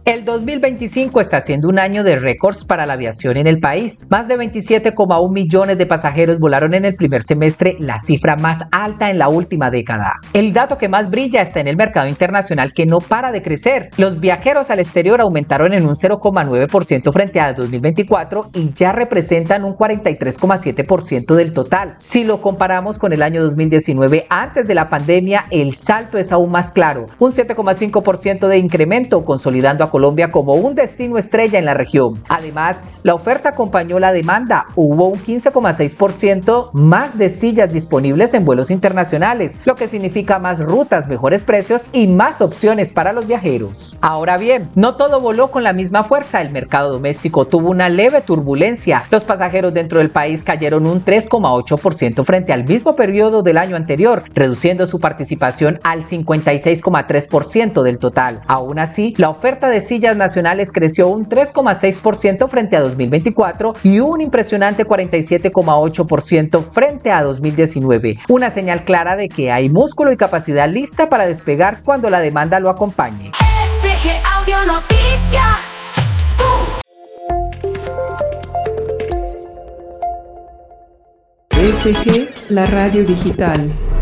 El 2025 está siendo un año de récords para la aviación en el país. Más de 27,1 millones de pasajeros volaron en el primer semestre, la cifra más alta en la última década. El dato que más brilla está en el mercado internacional, que no para de crecer. Los viajeros al exterior aumentaron en un 0,9% frente a 2024 y ya representan un 43,7% del total. Si lo comparamos con el año 2019, antes de la pandemia, el salto es aún más claro, un 7,5% de incremento, consolidando a Colombia como un destino estrella en la región. Además, la oferta acompañó la demanda. Hubo un 15,6% más de sillas disponibles en vuelos internacionales, lo que significa más rutas, mejores precios y más opciones para los viajeros. Ahora bien, no todo voló con la misma fuerza. El mercado doméstico tuvo una leve turbulencia. Los pasajeros dentro del país cayeron un 3,8% frente al mismo periodo del año anterior, reduciendo su participación al 56,3% del total. Aún así, la oferta de sillas nacionales creció un 3,6% frente a 2024 y un impresionante 47,8% frente a 2019. Una señal clara de que hay músculo y capacidad lista para despegar cuando la demanda lo acompañe. SG Audio Noticias. SG, la radio digital.